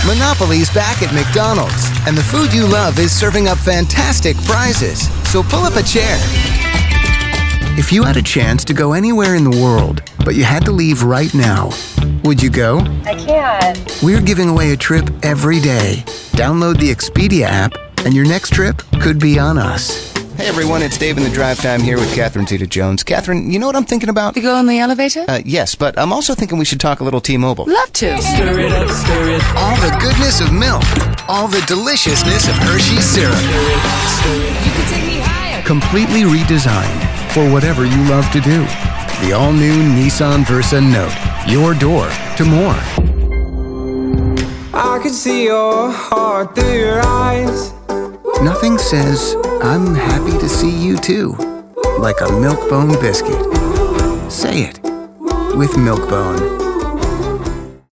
Monopoly's back at McDonald's, and the food you love is serving up fantastic prizes. So pull up a chair. If you had a chance to go anywhere in the world, but you had to leave right now, would you go? I can't. We're giving away a trip every day. Download the Expedia app, and your next trip could be on us. Hey everyone, it's Dave in the Drive Time here with Catherine Zeta-Jones. Catherine, you know what I'm thinking about? To go in the elevator? Yes, but I'm also thinking we should talk a little T-Mobile. Love to. Stir it up, stir it. All the goodness of milk. All the deliciousness of Hershey's syrup. You can take me higher. Completely redesigned for whatever you love to do. The all-new Nissan Versa Note. Your door to more. I can see your heart through your eyes. Nothing says, I'm happy to see you too, like a Milk-Bone biscuit. Say it with Milk-Bone.